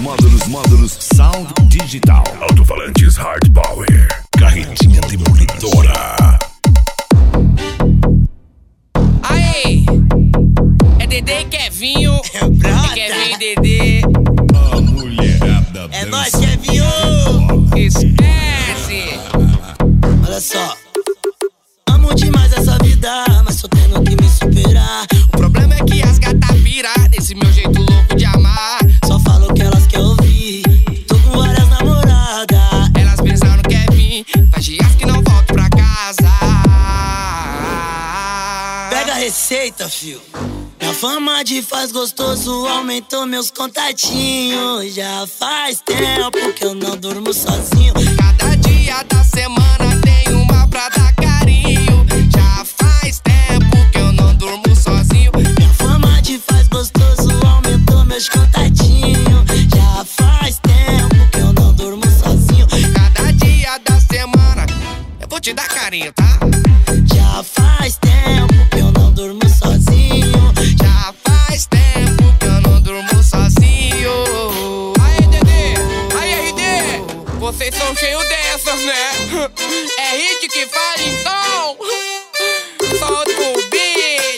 Módulos Sound Digital. Alto-falantes Hard Power. Carretinha demolidora. Aê! É Dedê e Kevinho. É brota. Kevinho e Dedê. A mulherada É dança. nóis, Kevinho. Esquece! Olha só. Amo demais essa vida, mas tô tendo que me superar. O problema é que as gatas piram desse meu jeito louco de amar. Só falo o que elas querem ouvir. Tô com várias namoradas. Elas pensam no Kevin, faz dias que não volto pra casa. Pega a receita, fio. Minha fama de faz gostoso aumentou meus contatinhos. Já faz tempo que eu não durmo sozinho. Cada dia da semana tem uma pra dar carinho. Já faz tempo que eu não durmo sozinho. Minha fama de faz gostoso aumentou meus contatinhos. Já faz tempo que eu não durmo sozinho. Cada dia da semana eu vou te dar carinho, tá? Já faz tempo que eu não durmo sozinho. Já faz tempo que eu não durmo sozinho. Aí, Dedê, aí, RD, vocês são cheios dessas, né? É hit que fala então. Solta o beat.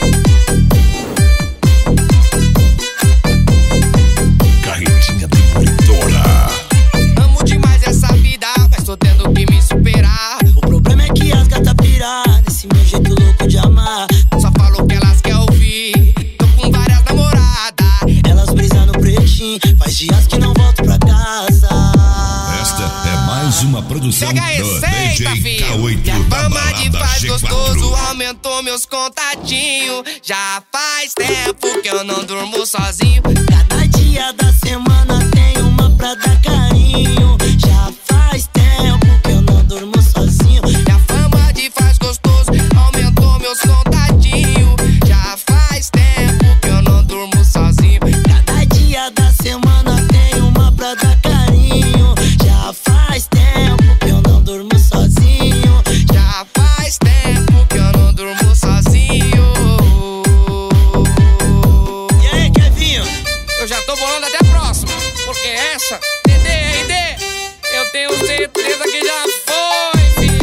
Carretinha demolidora. Amo demais essa vida, mas tô tendo que me superar. O problema é que as gatas piram nesse meu jeito louco de amar. Só falo o que elas querem ouvir. Tô com várias namoradas. Elas brisam no pretinho, faz dias que não volto pra casa. Esta é mais uma produção Pega a do receita, DJ filho. K8 Minha da fama de balada faz gostoso G4. aumentou meus contatinhos. Já faz tempo que eu não durmo sozinho. Cada dia da semana tem uma pra dar carinho. Já faz tempo que eu não durmo sozinho. Minha fama de faz gostoso aumentou meus contatinhos. Já faz tempo que eu não durmo sozinho. Cada dia da semana tem uma pra dar carinho. Já faz tempo que eu não durmo sozinho. Já faz tempo que eu não durmo sozinho. E aí, Kevinho? Eu já tô bolando até a próxima, porque essa, Dedê, RD, eu tenho certeza que já foi, filho.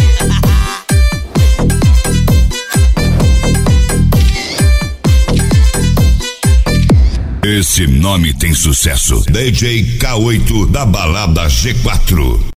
Esse nome tem sucesso. DJ K8 da balada G4.